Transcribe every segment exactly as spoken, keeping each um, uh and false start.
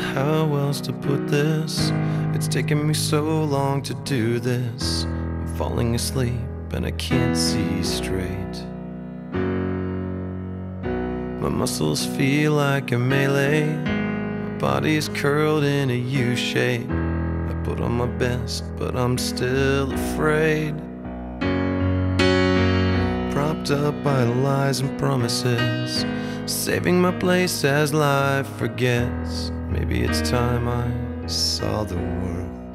how else to put this. It's taken me so long to do this. I'm falling asleep and I can't see straight. My muscles feel like a melee. My body's curled in a U shape. I put on my best, but I'm still afraid. Propped up by lies and promises, saving my place as life forgets. Maybe it's time I saw the world.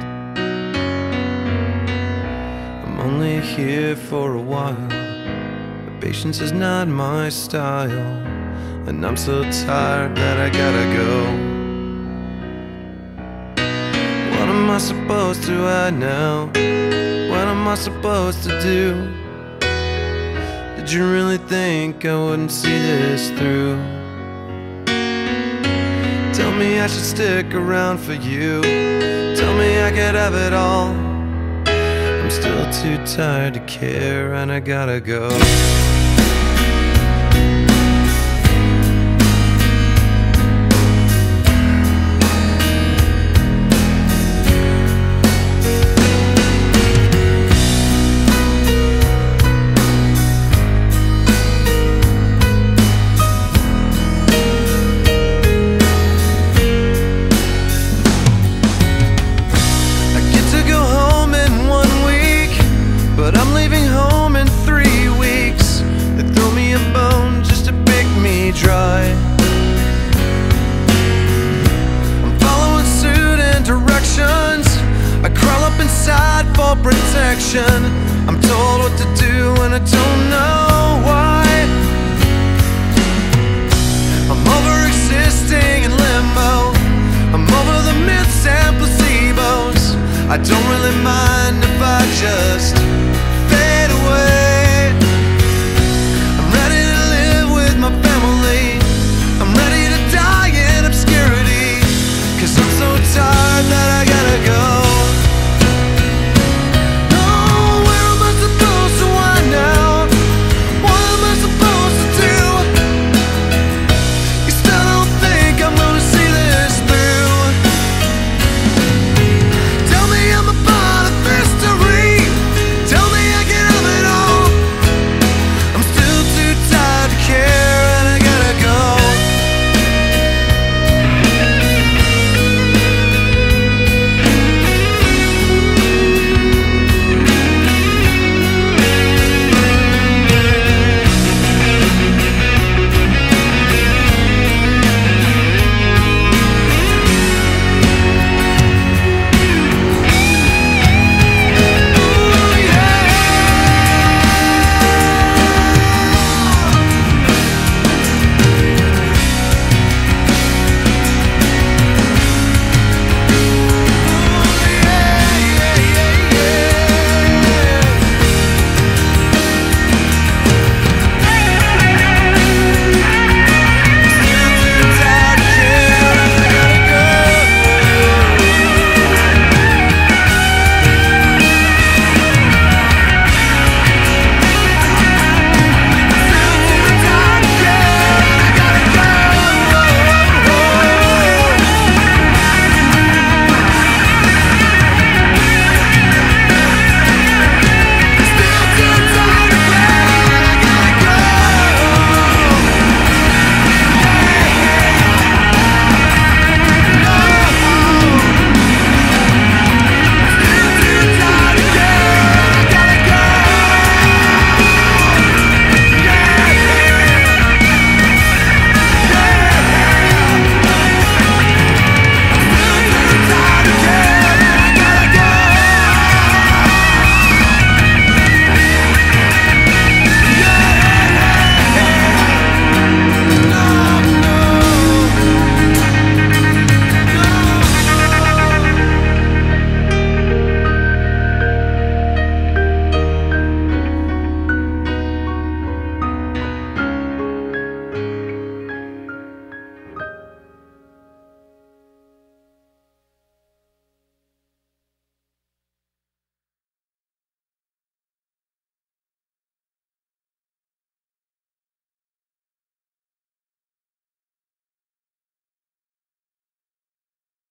I'm only here for a while, but patience is not my style. And I'm so tired that I gotta go. What am I supposed to hide now? What am I supposed to do? Did you really think I wouldn't see this through? Tell me I should stick around for you. Tell me I could have it all. I'm still too tired to care and I gotta go. Protection. I'm told what to do and I don't know why. I'm over existing in limbo. I'm over the myths and placebos. I don't really mind if I just